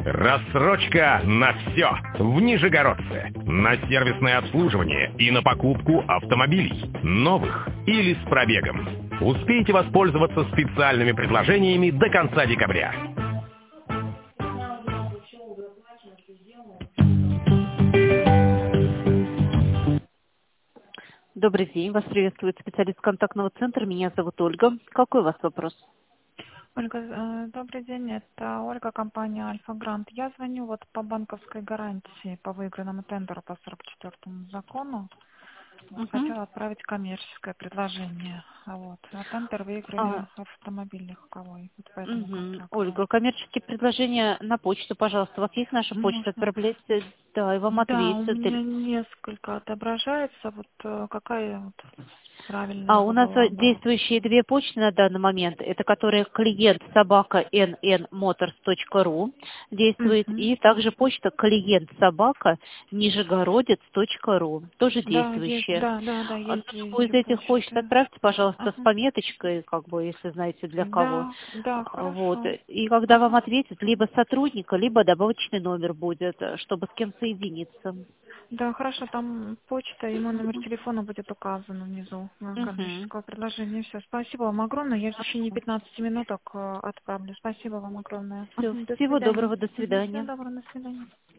Рассрочка на все в Нижегородце. На сервисное обслуживание и на покупку автомобилей. Новых или с пробегом. Успейте воспользоваться специальными предложениями до конца декабря. Добрый день, вас приветствует специалист контактного центра. Меня зовут Ольга. Какой у вас вопрос? Ольга, добрый день, это Ольга, компания Альфа Грант. Я звоню вот по банковской гарантии по выигранному тендеру по 44-му закону. Хотела отправить коммерческое предложение. Вот. А тендер выиграли автомобиль легковой. Вот по этому контракту. Ольга, коммерческие предложения на почту, пожалуйста. У вас есть наша почта? Можно? Отправляйте, да, и вам Да, у ответят. меня несколько отображается. Вот какая вот правильная У бы нас была бы? действующие две почты на данный момент. Это которые клиент собака nnmotors.ru действует. Мгм. И также почта клиент собака нижегородец.ру. Тоже Да, есть, действующая. да, На есть любую из две этих почт почты. отправьте, пожалуйста, с Ага. пометочкой, как бы, если знаете для кого. Да, Вот. хорошо. И когда вам Ага. ответят, либо сотрудника, либо добавочный номер будет, чтобы с кем соединиться. Да, хорошо, там почта и мой номер телефона будет указан внизу Мгм. коммерческого предложения. Все, спасибо вам огромное. Я в течение 15 минуток отправлю. Спасибо вам огромное. Всё. До Всего свидания. доброго, до Всего свидания. доброго, до свидания.